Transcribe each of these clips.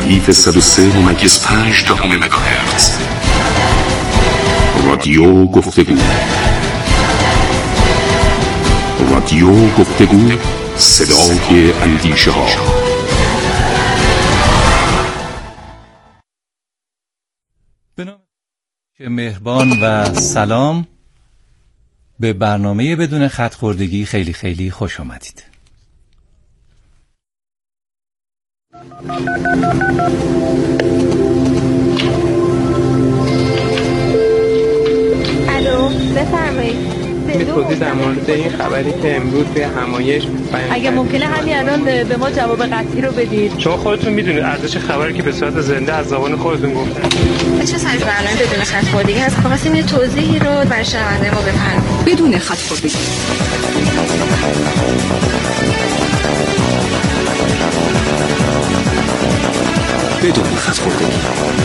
ردیف 103.5 مگاهرتز. رادیو گفتگو. رادیو گفتگو، صدای اندیشه ها. به نام مهربان و سلام. به برنامه بدون خط خوردگی خیلی خیلی خوش آمدید. الو، بفرمایید. توضیح در مورد این خبری که امروز توی همایش اگه ممکنه همین الان به ما جواب قطعی رو بدید، چون خودتون میدونید ارزش خبری که به صورت زنده از زبان خودتون گفتن. چه سری برنامه بدون خط خوردگی هست؟ خواستیم یه توضیحی رو برای شنونده ما بفرمایید. بدون خط خوردگی. بدون خط خوردگی.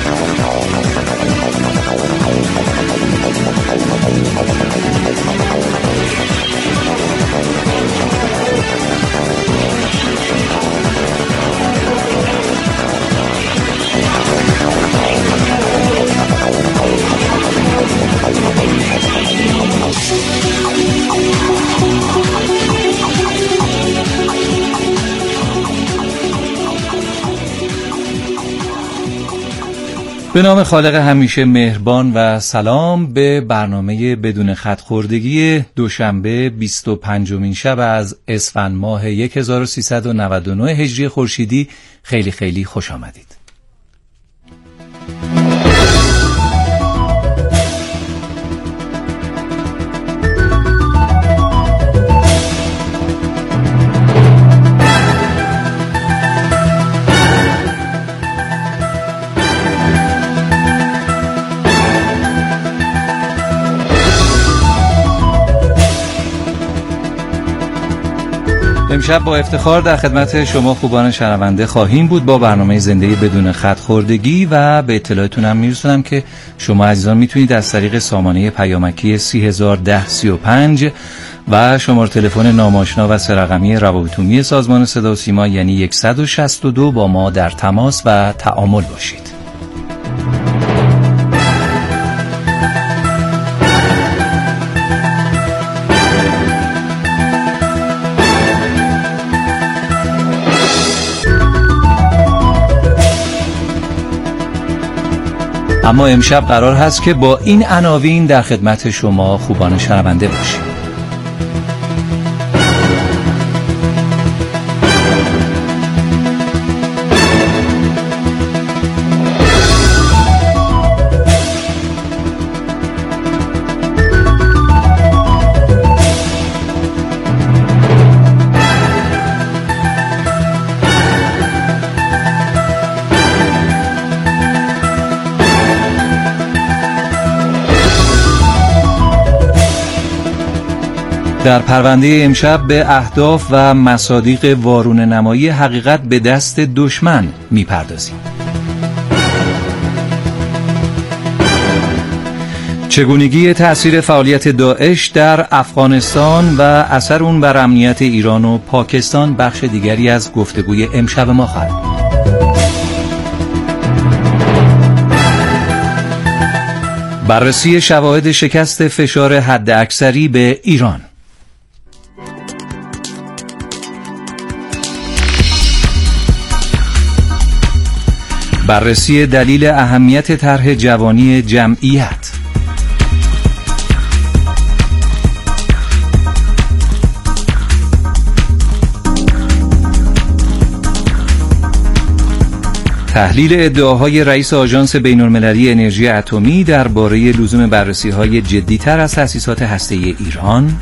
به نام خالق همیشه مهربان و سلام به برنامه بدون خط خوردگی دوشنبه 25مین شب از اسفند ماه 1399 هجری خورشیدی خیلی خیلی خوش آمدید. امشب با افتخار در خدمت شما خوبان شنونده خواهیم بود با برنامه زنده بدون خط خوردگی و به اطلاعتون هم میرسونم که شما عزیزان میتونید از طریق سامانه پیامکی 301035 و شماره تلفن ناماشنا و سه رقمی روابط عمومی سازمان صدا و سیما یعنی 162 با ما در تماس و تعامل باشید. اما امشب قرار هست که با این عناوین در خدمت شما خوبان شنونده باشیم. در پرونده امشب به اهداف و مصادیق وارونه نمایی حقیقت به دست دشمن میپردازیم. چگونگی تأثیر فعالیت داعش در افغانستان و اثر اون بر امنیت ایران و پاکستان بخش دیگری از گفتگوی امشب ما خواهد بود. بررسی شواهد شکست فشار حداکثری به ایران. بررسی دلیل اهمیت طرح جوانی جمعیت. تحلیل ادعاهای رئیس آژانس بین‌المللی انرژی اتمی درباره لزوم بررسی‌های جدی‌تر از تأسیسات هسته‌ای ایران.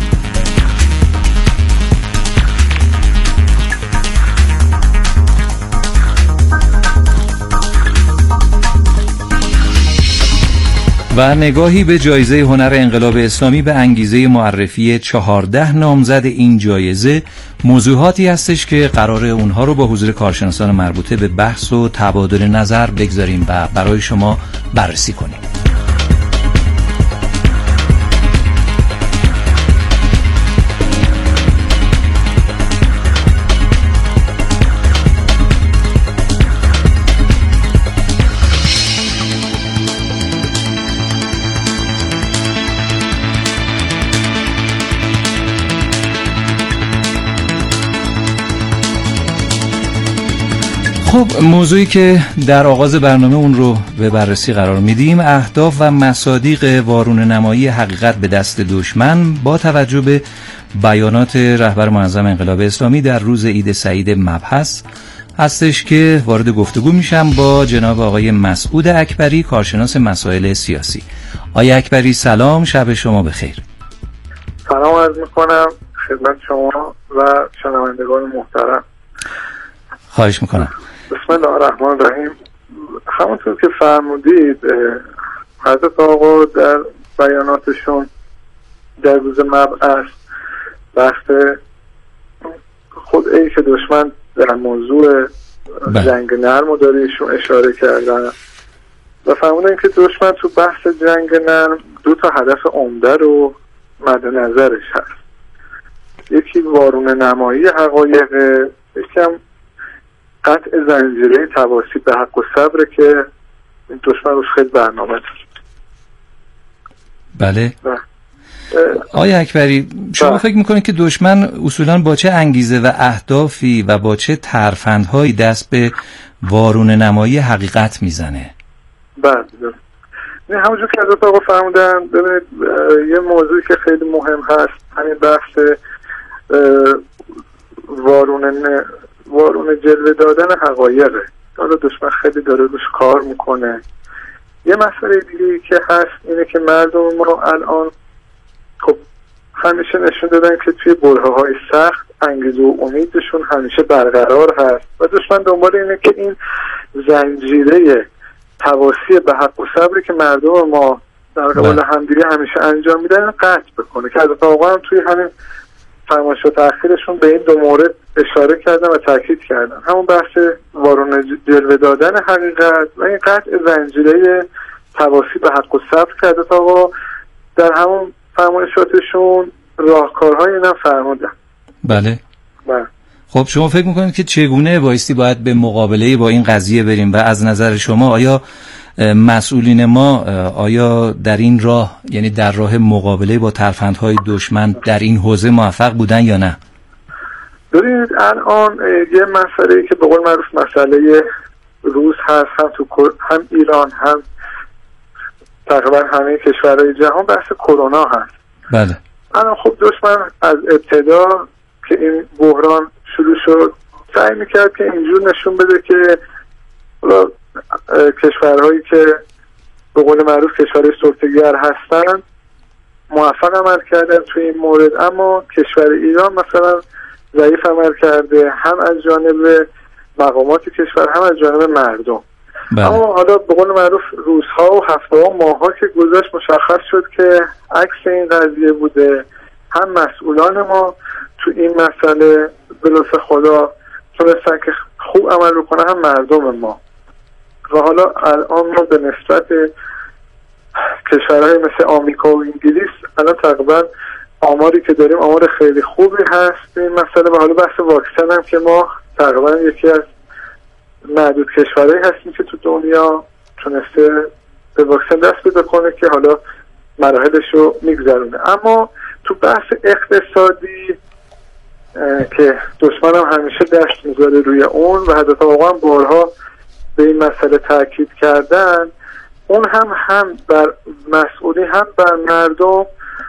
و نگاهی به جایزه هنر انقلاب اسلامی به انگیزه معرفی 14 نامزد این جایزه، موضوعاتی هستش که قرار اونها رو با حضور کارشناسان مربوطه به بحث و تبادل نظر بگذاریم و برای شما بررسی کنیم. خب موضوعی که در آغاز برنامه اون رو به بررسی قرار میدیم، اهداف و مصادیق وارونه نمایی حقیقت به دست دشمن با توجه به بیانات رهبر معظم انقلاب اسلامی در روز عید سعید مبعث هستش که وارد گفتگو میشم با جناب آقای مسعود اکبری، کارشناس مسائل سیاسی. آقای اکبری سلام، شب شما بخیر. سلام عرض میکنم خدمت شما و شنوندگان محترم. خواهش میکنم. بسم الله الرحمن الرحیم. همونطور که فرمودید حضرت آقا در بیاناتشون در روز مبعث بحث خود عیش دشمن در موضوع جنگ نرم رو داره ایشون اشاره کردن و فرمودن که دشمن تو بحث جنگ نرم 2 هدف عمده رو مد نظرش هست. یکی وارونه نمایی حقایق، یکی هم قطع زنجیره تواصی به حق و صبر که دشمن روش خیلی برنامه داره. بله. آقای اکبری شما فکر میکنید که دشمن اصولا با چه انگیزه و اهدافی و با چه ترفندهایی دست به وارونه نمایی حقیقت میزنه؟ بله نه، همونجور که حضرت آقا فرمودن، ببینید یه موضوعی که خیلی مهم هست همین بحث وارونه جلوه دادن حقایقه. حالا دشمن خیلی داره روش کار میکنه. یه مسئله دیگه که هست اینه که مردم ما الان خب همیشه نشون دادن که توی برهه‌های سخت انگیزه و امیدشون همیشه برقرار هست و دشمن دنبال اینه که این زنجیره تواصی به حق و صبری که مردم ما در قبال همدیگه همیشه انجام میدن قطع بکنه، که حضرت آقا هم توی همین فرمایش و تأخیرشون به این 2 مورد اشاره کردن و تاکید کردن، همون بحث وارونه جلوه دادن حقیقت و این قطع زنجیره تواصی به حق و صبر که حضرت آقا در همون فرمایشاتشون راهکارهای اینا فرمودن. بله. خب شما فکر میکنید که چگونه بایستی باید به مقابله با این قضیه بریم و از نظر شما آیا مسئولین ما آیا در این راه، یعنی در راه مقابله با ترفندهای دشمن در این حوزه موفق بودن یا نه؟ ببینید الان یه مسئله‌ای که به قول معروف مسئله روز هست، هم ایران هم تقریبا همه کشورهای جهان، بحث کرونا هست. بله. الان خب دشمن از ابتدا که این بحران شروع شد سعی میکرد که اینجور نشون بده که کشورهایی که به قول معروف کشورهای سلطه‌گر هستن موفق عمل کردن توی این مورد، اما کشور ایران مثلا ضعیف عمل کرده، هم از جانب مقامات کشور هم از جانب مردم. اما حالا به قول معروف روزها و هفته‌ها و ماه‌ها که گذشت مشخص شد که عکس این قضیه بوده. هم مسئولان ما تو این مسئله به لطف خدا تونستن که خوب عمل رو کنن، هم مردم ما. و حالا الان ما به نسبت کشورهای مثل آمریکا و انگلیس الان تقریبا آماری که داریم آمار خیلی خوبی هست این مسئله. و حالا بحث واکسن هم که ما تقریبا یکی از معدود کشورهایی هستیم که تو دنیا تونسته به واکسن دست پیدا کنه که حالا مراحلش رو میگذرونه. اما تو بحث اقتصادی که دشمن هم همیشه دست میذاره روی اون و حضرت آقا هم بارها به این مسئله تاکید کردن، اون هم بر مسئولی هم بر مردم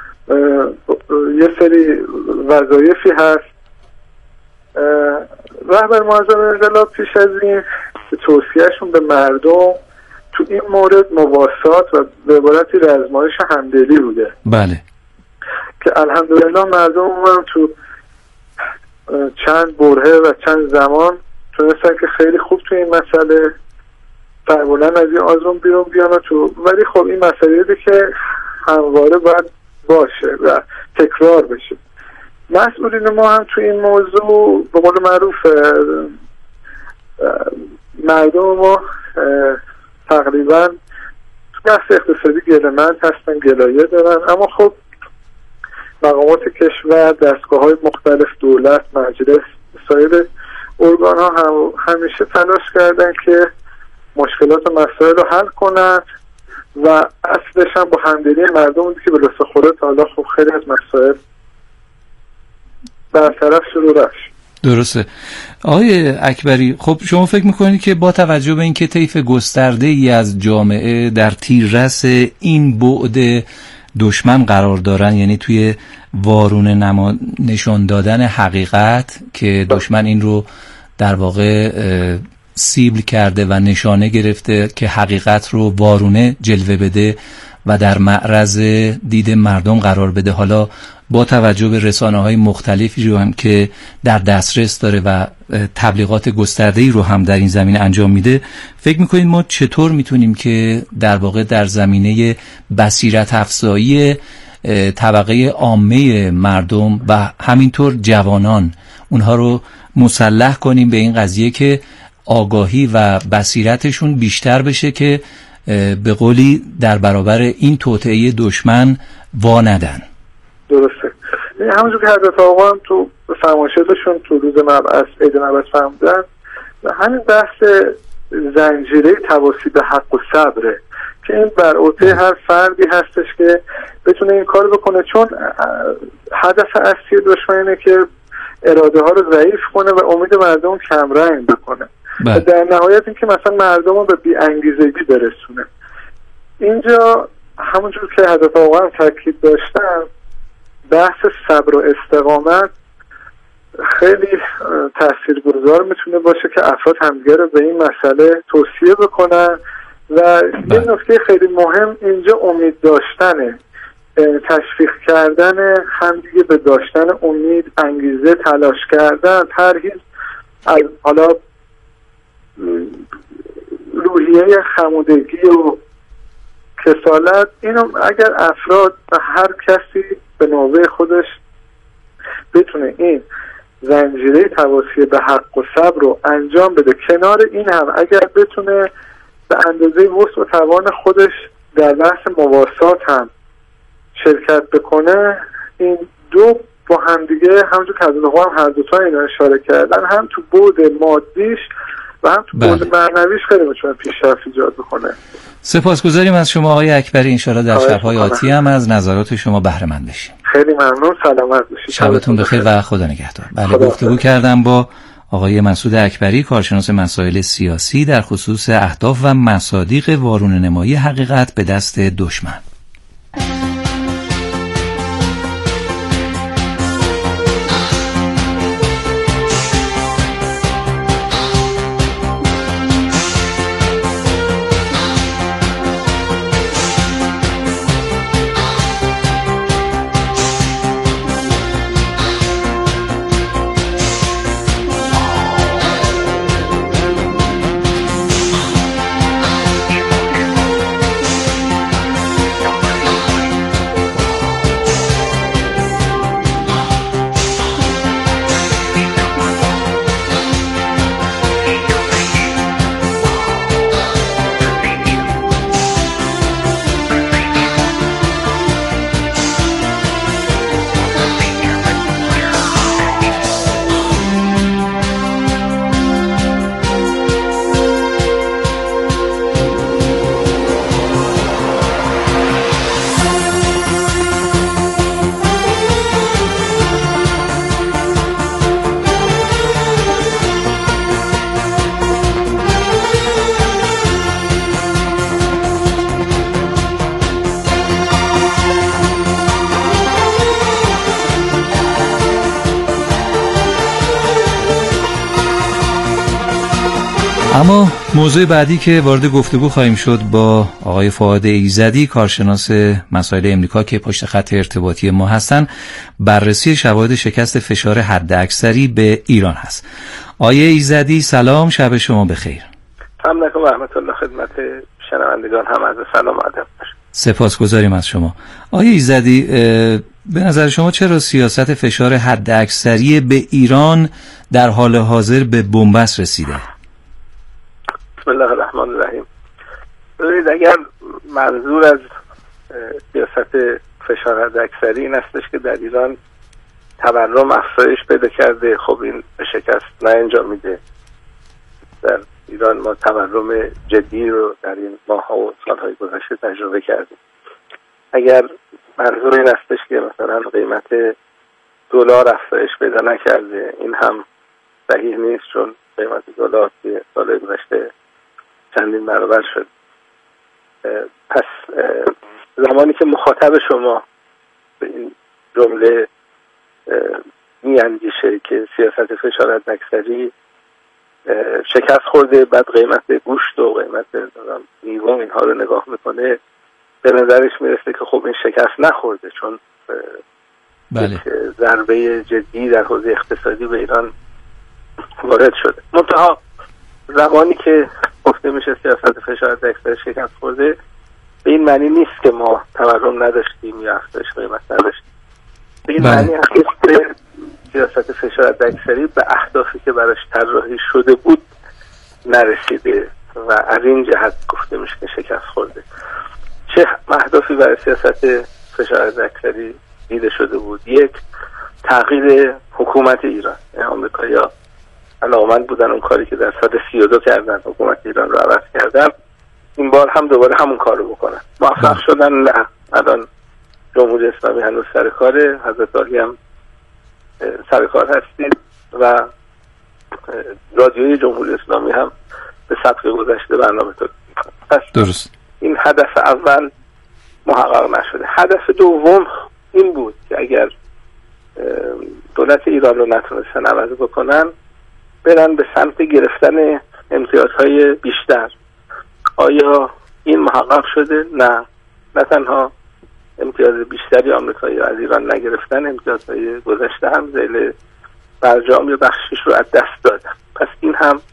یه سری وظایفی هست. رهبر معظم انقلاب پیش از این توصیهشون به مردم تو این مورد مواسات و به عبارتی رزمایش همدلی بوده. بله. که الحمدلله مردم هم تو چند برهه و چند زمان تونستن که خیلی خوب تو این مسئله فرمولن از این آزمون بیرون بیان تو. ولی خب این مسئله ده که همواره باید باشه و تکرار بشه. مسئولین ما هم تو این موضوع به قول معروف مردم ما تقریبا تو بحث اقتصادی گله‌مند هستن، گلایه دارن، اما خب مقامات کشور، دستگاه‌های مختلف، دولت، مجلس، سایر ارگان‌ها همیشه تلاش کردن که مشکلات و مسائل رو حل کنن و اصلش هم با همدلی مردم بودی که به لطف خدا تا حالا خب خیلی از مسائل برطرف شروع رفت. درسته. آقای اکبری، خب شما فکر میکنید که با توجه به اینکه طیف گسترده ای از جامعه در تیررس این بعد دشمن قرار دارن، یعنی توی وارونه نشان دادن حقیقت که دشمن این رو در واقع سیبل کرده و نشانه گرفته که حقیقت رو وارونه جلوه بده و در معرض دید مردم قرار بده، حالا با توجه به رسانه‌های مختلفی رو هم که در دسترس داره و تبلیغات گسترده‌ای رو هم در این زمینه انجام میده، فکر می‌کنید ما چطور میتونیم که در واقع در زمینه بصیرت افزایی طبقه عامه مردم و همینطور جوانان اونها رو مسلح کنیم به این قضیه که آگاهی و بصیرتشون بیشتر بشه که به قولی در برابر این توطئه دشمن وا ندن؟ درسته. همونجور که حضرت آقا هم تو فرمایشاتشون تو روز مبعث عید مبعث فرمودن، همین بحث زنجیره تواصی به حق و صبره که این بر عهده هر فردی هستش که بتونه این کار بکنه، چون هدف اصلی دشمن اینه که اراده ها رو ضعیف کنه و امید مردم کمرنگ بکنه و در نهایت این که مثلا مردم رو به بی انگیزگی برسونه. اینجا همونجور که حضرت آقا هم تاکید داشتن، بحث صبر و استقامت خیلی تاثیرگذار میتونه باشه که افراد همدیگه رو به این مسئله توصیه بکنن و یه نکته خیلی مهم اینجا امید داشتنه، تشویق کردن همدیگه به داشتن امید، انگیزه، تلاش کردن، پرهیز از حالا روحیه خمودگی و کسالت. اینو اگر افراد و هر کسی به نوبه خودش بتونه این زنجیره تواصی به حق و صبر رو انجام بده، کنار این هم اگر بتونه به اندازه وسع و توان خودش در بحث مواسات هم شرکت بکنه، این دو با همدیگه همونجور که حضرت آقا هم هر دوتا اینا اشاره کردن، هم تو بعد مادیش و هم تو بعد معنویش خیلی میتونه پیشرفت ایجاد بکنه. سپاسگزاریم از شما آقای اکبری، انشالله در شب‌های آتی هم از نظرات شما بهره مند بشیم. خیلی ممنون، سلامت باشید. شبتون بخیر و خدا نگهدار. بله، گفتگو کردم با آقای مسعود اکبری، کارشناس مسائل سیاسی در خصوص اهداف و مصادیق وارونه نمایی حقیقت به دست دشمن. اما موضوع بعدی که وارد گفتگو خواهیم شد با آقای فؤاد ایزدی، کارشناس مسائل امریکا که پشت خط ارتباطی ما هستن، بررسی شواهد شکست فشار حداکثری به ایران هست. آقای ایزدی سلام، شب شما بخیر. سلام علیکم و رحمت الله، خدمت شنوندگان هم از سلام و ادب. سپاسگزاریم از شما. آقای ایزدی، به نظر شما چرا سیاست فشار حداکثری به ایران در حال حاضر به بنبست رسیده؟ بسم الله الرحمن الرحیم. ببینید، اگر منظور از سیاست فشار حداکثری این استش که در ایران تورم افزایش پیدا کرده، خب این به شکست نه انجامیده. در ایران ما تورم جدی رو در این ماه‌ها و سال‌های گذشته تجربه کردیم. اگر منظور این استش که مثلا قیمت دلار افزایش پیدا نکرده، این هم صحیح نیست، چون قیمت دلار توی سال گذشته چندین برابر شد. پس زمانی که مخاطب شما به این جمله میاندیشه که سیاست فشار حداکثری شکست خورده، بعد قیمت گوشت و قیمت میوه اینها رو نگاه میکنه، به نظرش میرسه که خب این شکست نخورده، چون بله. ضربه جدی در حوزه اقتصادی به ایران وارد شده. منتها زمانی که گفته میشه سیاست فشار حداکثری شکست خورده، به این معنی نیست که ما تورم نداشتیم یا افزایش قیمت نداشتیم. به این معنی هست که سیاست فشار حداکثری به اهدافی که براش طراحی شده بود نرسیده و از این جهت گفته میشه که شکست خورده. چه اهدافی برای سیاست فشار حداکثری دیده شده بود؟ یک، تغییر حکومت ایران. آمریکایی‌ها علاقمند بودن اون کاری که در سال 32 کردن، حکومت ایران رو عوض کردن، این بار هم دوباره همون کار رو بکنن. موفق شدن؟ نه. الان جمهوری اسلامی هنوز سر کاره، حضرت عالی هم سر کار هستید و رادیوی جمهوری اسلامی هم به سبک گذشته برنامه تولید می‌کنه. پس درست. این هدف اول محقق نشده. هدف دوم این بود که اگر دولت ایران رو نتونستن عوض بکنن، برن به سمت گرفتن امتیازهای بیشتر. آیا این محقق شده؟ نه تنها امتیاز بیشتری آمریکایی از ایران نگرفتن، امتیازهای گذشته هم ذیل برجام یا بخشش رو از دست دادن. پس این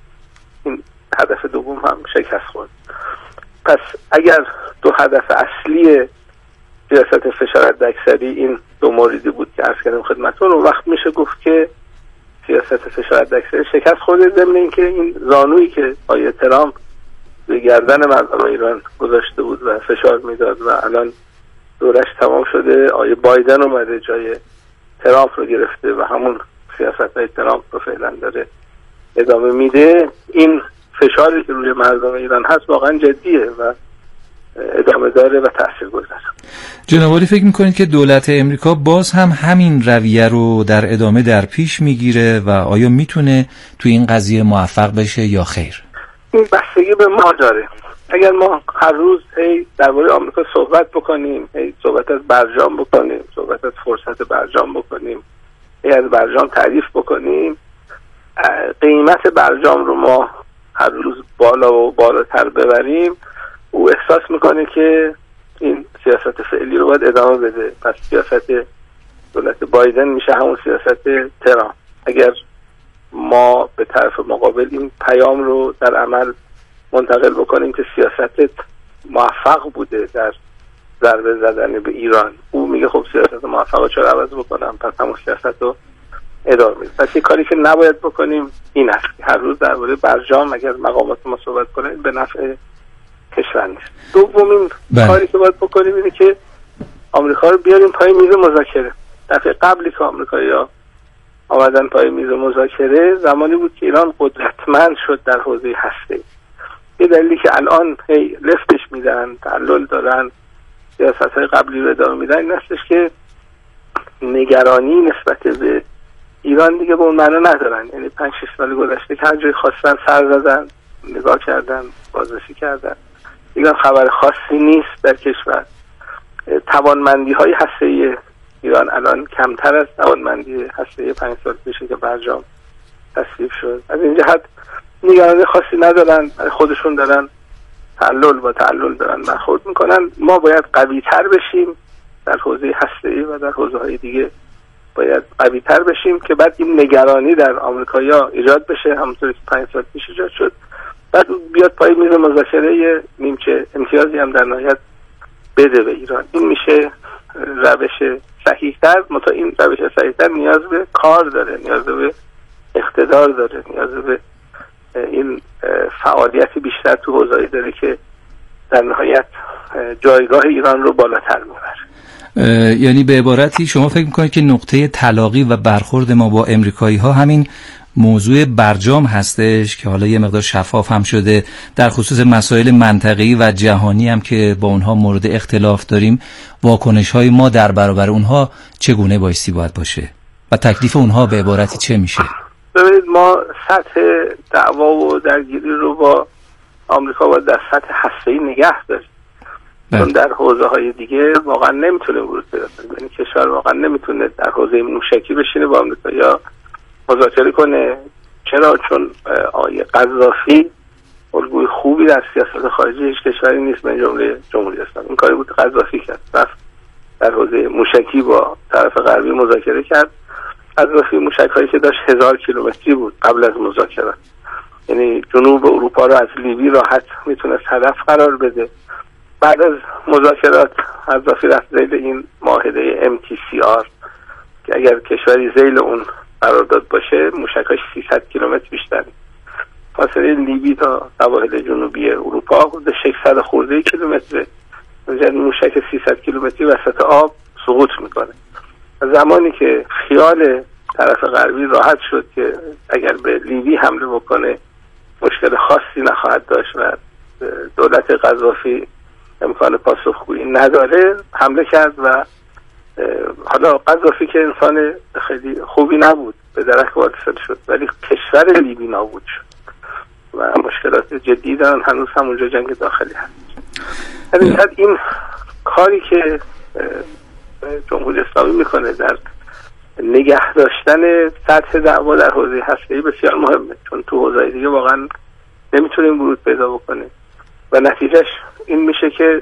هدف دوم هم شکست خورد. پس اگر دو هدف اصلی سیاست فشار حداکثری این دو موردی بود که عرض کردم خدمتتون، رو وقت میشه گفت که سیاست فشار حداکثری شکست خورده، ضمن اینکه این زانویی که آقای ترامپ به گردن مردم ایران گذاشته بود و فشار میداد و الان دورش تمام شده، آقای بایدن اومده جای ترامپ رو گرفته و همون سیاست‌های ترامپ رو فعلا داره ادامه میده. این فشاری که روی مردم ایران هست واقعا جدیه و ادامه داره و تاثیرگذاره. جناب عالی فکر میکنید که دولت امریکا باز هم همین رویه رو در ادامه در پیش میگیره و آیا میتونه تو این قضیه موفق بشه یا خیر؟ این بستگی به ما داره. اگر ما هر روز درباره آمریکا صحبت بکنیم، صحبت از برجام بکنیم، صحبت از فرصت برجام بکنیم، از برجام تعریف بکنیم، قیمت برجام رو ما هر روز بالا و بالاتر ببریم، او احساس میکنه که این سیاست فعلی رو باید ادامه بده. پس سیاست دولت بایدن میشه همون سیاست ترامپ. اگر ما به طرف مقابل این پیام رو در عمل منتقل بکنیم که سیاستت موفق بوده در ضربه زدن به ایران، او میگه خب سیاست موفق رو چرا عوض بکنم، پس همون سیاست رو ادامه میده. پس یه کاری که نباید بکنیم این است که هر روز درباره برجام اگر مقامات ما صحبت کنیم به نفع کشور نیست. دومین کاری که باید بکنیم اینه که آمریکا رو بیاریم پای میز مذاکره. دفعه قبلی که آمریکایی‌ها آمدن پای میز مذاکره زمانی بود که ایران قدرتمند شد در حوزه هسته‌ای. یه دلیلی که الان لفتش میدن، تعلل دارن، سیاست‌های قبلی رو ادامه میدن این هستش که نگرانی نسبت به ایران دیگه به اون معنا ندارن. یعنی 5-6 سال گذشته که هر جای خواستن سر زدن، نگاه کردن، بازرسی کردن، دیگه خبر خاصی نیست در کشور. توانمندی‌های هسته‌ای ایران الان کمتر از توانمندی هسته‌ای 5 سال پیشه که برجام تصویب شد. از این جهت نگرانی خاصی ندارن، خودشون دارن تعلل دارن برخورد میکنن. ما باید قوی‌تر بشیم در حوزه هسته‌ای و در حوزه‌های دیگه باید قوی‌تر بشیم که بعد این نگرانی در آمریکایی‌ها ایجاد بشه، همونطوری که 5 سال پیش ایجاد شد، بعد بیاد پای میز مذاکره نیمچه امتیازی هم در نهایت بده به ایران. این میشه روش صحیح‌تر. این روش صحیح‌تر نیاز به کار داره، نیاز به اقتدار داره، نیاز به این فعالیت بیشتر تو حوزه‌ای داره که در نهایت جایگاه ایران رو بالاتر میبره. یعنی به عبارتی شما فکر میکنید که نقطه تلاقی و برخورد ما با امریکایی‌ها همین موضوع برجام هستش که حالا یه مقدار شفاف هم شده، در خصوص مسائل منطقه‌ای و جهانی هم که با اونها مورد اختلاف داریم، واکنش‌های ما در برابر اونها چگونه بایستی باید باشه و تکلیف اونها به عبارتی چه میشه؟ ببینید ما سطح دعوا و درگیری رو با آمریکا باید در سطح هسته‌ای نگه داریم، چون در حوزه های دیگه واقعا نمیتونه ورود پیدا کنه. یعنی کشور واقعا نمیتونه در حوزه موشکی بشینه با آمریکا یا مذاکره کنه. چرا؟ چون آقای قذافی الگوی خوبی در سیاست خارجی هیچ کشوری نیست، من جمله جمهوری اسلامی. این کاری بود قذافی کرد، رفت در حوزه موشکی با طرف غربی مذاکره کرد. قذافی موشک‌هایی که داشت 1000 کیلومتری بود قبل از مذاکرات، یعنی جنوب اروپا رو از لیبی راحت میتونه هدف قرار بده. بعد از مذاکرات قذافی رفت ذیل این معاهده MTCR که اگر کشوری ذیل اون قرارداد باشه موشک‌هاش 300 کیلومتر بیشتر. فاصله لیبی تا سواحل جنوبی اروپا حدود 600 خورده کیلومتره. یعنی موشک 300 کیلومتری وسط آب سقوط میکنه. زمانی که خیال طرف غربی راحت شد که اگر به لیبی حمله بکنه مشکل خاصی نخواهد داشت و دولت قذافی امکان پاسخگویی نداره، حمله کرد و حالا قذافی که انسان خیلی خوبی نبود به درک واصل شد، ولی کشور لیبی نابود شد و مشکلات جدی دارن. هنوز همونجا جنگ داخلی هست. این کاری که جمهوری اسلامی میکنه در نگه داشتن سطح دعوا در حوزه هسته‌ای بسیار مهمه، چون تو حوزه‌های دیگه واقعا نمیتونیم ورود پیدا بکنه و نتیجهش این میشه که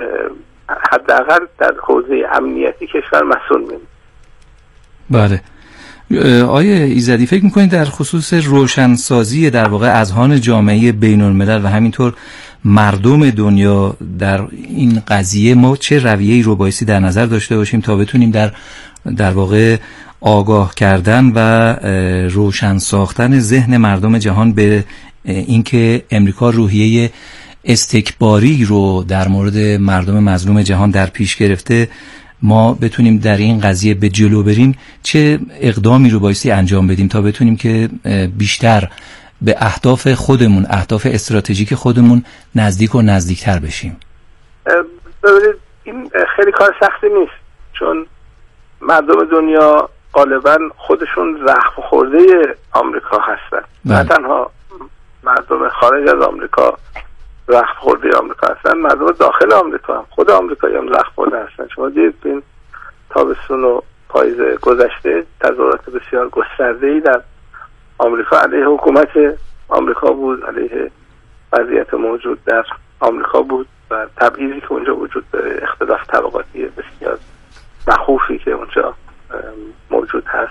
حداقل در حوزه امنیتی کشور مسئول میمونه. بله. آیه ایزدی فکر میکنید در خصوص روشنسازی در واقع اذهان جامعه بین الملل و همینطور مردم دنیا در این قضیه ما چه رویه‌ای رو بایستی در نظر داشته باشیم تا بتونیم در واقع آگاه کردن و روشن ساختن ذهن مردم جهان به اینکه امریکا روحیه استکباری رو در مورد مردم مظلوم جهان در پیش گرفته، ما بتونیم در این قضیه به جلو بریم؟ چه اقدامی رو بایستی انجام بدیم تا بتونیم که بیشتر به اهداف خودمون، اهداف استراتژیک خودمون نزدیک و نزدیکتر بشیم؟ ببینید این خیلی کار سختی نیست، چون مردم دنیا غالبا خودشون زخم خورده آمریکا هستن. نه تنها مردم خارج از آمریکا زخم خورده آمریکا هستن، مردم داخل آمریکا هم، خود آمریکایی هم زخم خورده هستن. شما دیدید این تابستون و پاییز گذشته تظاهرات بسیار گسترده‌ای در آمریکا علیه حکومت آمریکا بود، علیه وضعیت موجود در آمریکا بود و تبعیضی که اونجا وجود داره، اختلاف طبقاتی بسیار مخوفی که اونجا موجود هست.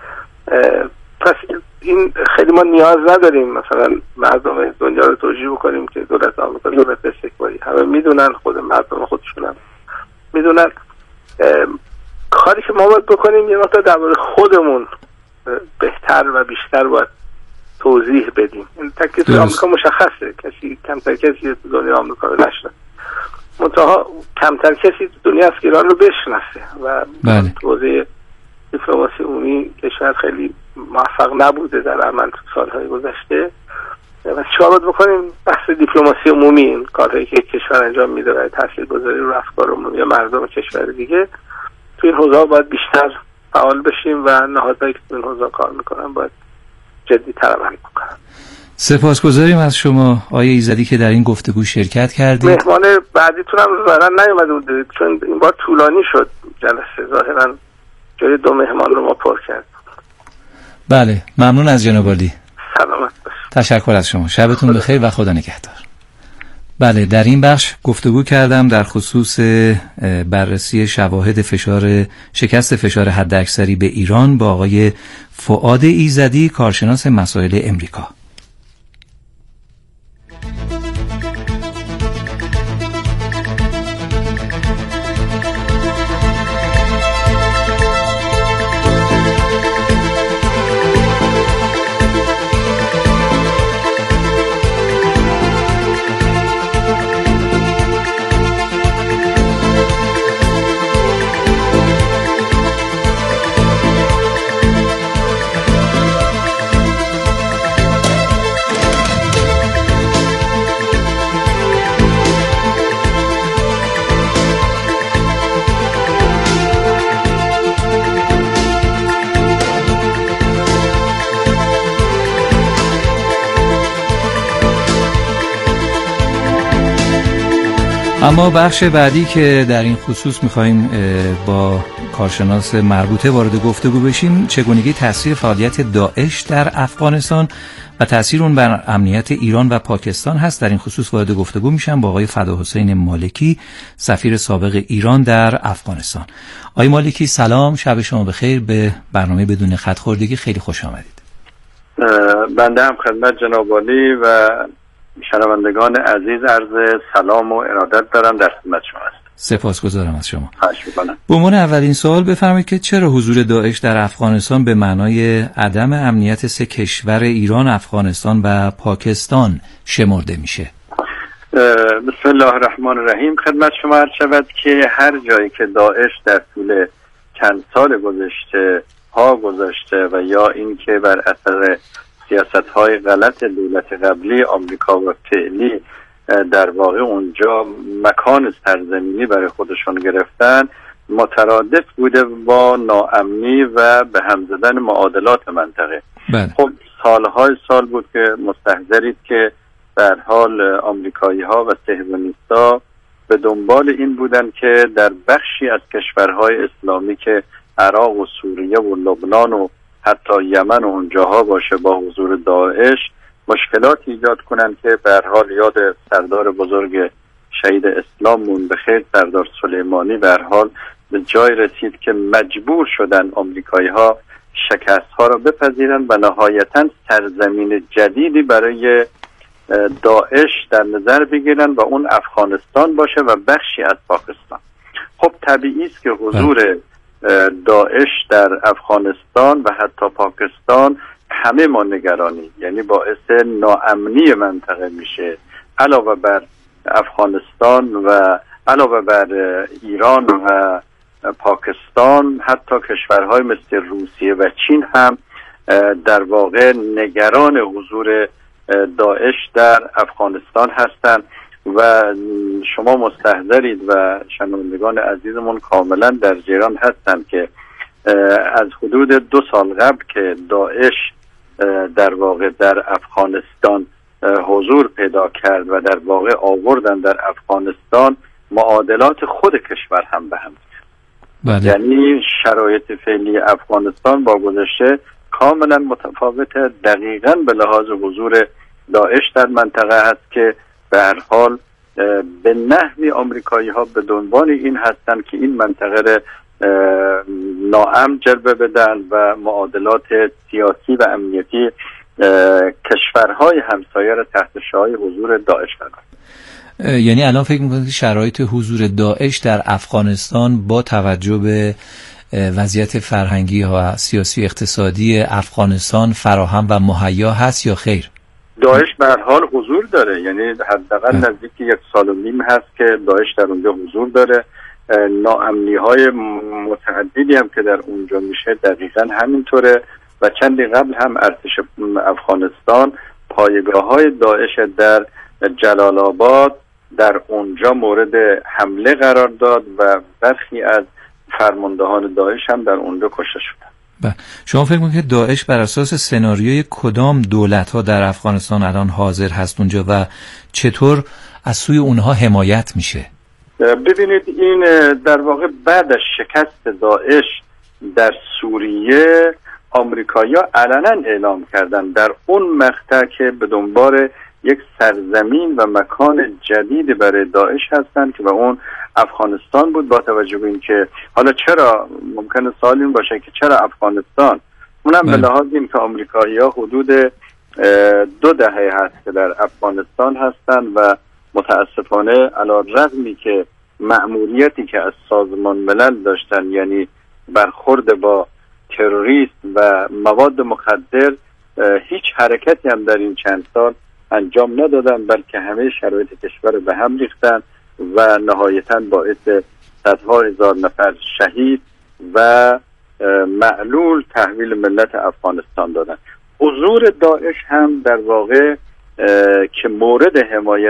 پس این خیلی ما نیاز نداریم مثلا مردم دنیا رو توجیه بکنیم که دولت آمریکا دولت استکباری. همه میدونن، خود مردم خودشون هم میدونن. کاری که ما باید بکنیم یه نقطه درباره خودمون بهتر و بیشتر باید توضیح بدیم. این تکلیف آمریکا مشخصه، کسی کمتر کسی دنیا آمریکا رو نشناسه، منتها کمتر کسی دنیا از ایران رو بشناسه و توضیح دیپلماسی عمومی کشور خیلی موفق نبوده در عمل تو سالهای گذشته و چیکار باید بکنیم؟ بحث دیپلماسی عمومی، این کارهایی که کشور انجام میده و تاثیرگذاری رو افکار عمومی یا مردم کشور دیگه تو این حوزه باید بیشتر فعال بشیم و نهادهایی که تو این حوزه کار میکنن باید جدی‌تر عمل بکنن. سپاسگزاریم از شما آقای ایزدی که در این گفتگو شرکت کردید. مهمان بعدیتون هم ظاهرا نیومده بودید چون این بار طولانی شد جلسه، ظاهرا جای 2 مهمان رو ما پر کرد. بله، ممنون از جناب عالی. سلامت باشید. تشکر از شما. شبتون بخیر و خدا نگهدار. بله، در این بخش گفتگو کردم در خصوص بررسی شواهد شکست فشار حداکثری به ایران با آقای فؤاد ایزدی، کارشناس مسائل امریکا. اما بخش بعدی که در این خصوص می‌خوایم با کارشناس مربوطه وارد گفتگو بشیم، چگونگی تاثیر فعالیت داعش در افغانستان و تاثیر اون بر امنیت ایران و پاکستان هست. در این خصوص وارد گفتگو میشم با آقای فداحسین مالکی، سفیر سابق ایران در افغانستان. آقای مالکی سلام، شب شما بخیر. به برنامه بدون خط خوردگی خیلی خوش آمدید. بنده هم خدمت جناب عالی و شنوندگان عزیز عرض سلام و ارادت دارم، در خدمت شما هستم. سپاسگزارم از شما. خواهش می‌کنم. به عنوان اولین سوال بفرمایید که چرا حضور داعش در افغانستان به معنای عدم امنیت سه کشور ایران، افغانستان و پاکستان شمرده میشه؟ بسم الله الرحمن الرحیم. خدمت شما عرض شود که هر جایی که داعش در طول چند سال گذشته و یا اینکه بر اثر سیاست‌های غلط دولت قبلی آمریکا و فعلی در واقع اونجا مکان سرزمینی برای خودشون گرفتن، مترادف بوده با ناامنی و به هم زدن معادلات منطقه. خب سالهای سال بود که مستحضرید که در حال آمریکایی‌ها و صهیونیست‌ها به دنبال این بودن که در بخشی از کشورهای اسلامی که عراق و سوریه و لبنان و حتی یمن و اونجاها باشه، با حضور داعش مشکلات ایجاد کنن که به هر حال یاد سردار بزرگ شهید اسلاممون به خیر سردار سلیمانی به هر حال به جای رسید که مجبور شدن آمریکایی‌ها شکست‌ها را بپذیرن و نهایتاً سرزمین جدیدی برای داعش در نظر بگیرن و اون افغانستان باشه و بخشی از پاکستان. خب طبیعی است که حضور داعش در افغانستان و حتی پاکستان همه ما نگرانی، یعنی باعث ناامنی منطقه میشه. علاوه بر افغانستان و علاوه بر ایران و پاکستان، حتی کشورهای مثل روسیه و چین هم در واقع نگران حضور داعش در افغانستان هستند و شما مستحضرید و شنوندگان عزیزمون کاملا در جریان هستند که از حدود 2 سال قبل که داعش در واقع در افغانستان حضور پیدا کرد و در واقع آوردن در افغانستان، معادلات خود کشور هم به هم بله. یعنی شرایط فعلی افغانستان با گذشته کاملا متفاوته، دقیقاً به لحاظ حضور داعش در منطقه هست که به هر حال به نحوی آمریکایی‌ها به دنبال این هستند که این منطقه ناامن جلوه بدن و معادلات سیاسی و امنیتی کشورهای همسایه را تحت شعاع حضور داعش قرار. یعنی الان فکر می‌کنید شرایط حضور داعش در افغانستان با توجه به وضعیت فرهنگی و سیاسی اقتصادی افغانستان فراهم و مهیا هست یا خیر؟ داعش به هر حال حضور داره، یعنی حداقل نزدیک 1.5 سال هست که داعش در اونجا حضور داره. ناامنی‌های متعددی هم که در اونجا میشه دقیقاً همینطوره و چندی قبل هم ارتش افغانستان پایگاه‌های داعش در جلال آباد در اونجا مورد حمله قرار داد و برخی از فرماندهان داعش هم در اونجا کشته شدند. شما فکر می‌کنید که داعش بر اساس سناریوی کدام دولت‌ها در افغانستان الان حاضر هست اونجا و چطور از سوی اونها حمایت میشه؟ ببینید این در واقع بعد از شکست داعش در سوریه آمریکایی‌ها علنا اعلام کردن در اون مقطع که به دنبال یک سرزمین و مکان جدید برای داعش هستند که و اون افغانستان بود. با توجه به این که حالا چرا ممکنه سوال این باشه که چرا افغانستان، اونم به لحاظ این که آمریکایی‌ها حدود 2 دهه هست که در افغانستان هستند و متاسفانه علی رغمی که مأموریتی که از سازمان ملل داشتن، یعنی برخورد با تروریست و مواد مخدر، هیچ حرکتی هم در این چند سال انجام ندادن، بلکه همه شرایط کشور به هم ریختن و نهایتاً باعث صدها هزار نفر شهید و معلول تحویل ملت افغانستان دادن. حضور داعش هم در واقع که مورد حمایت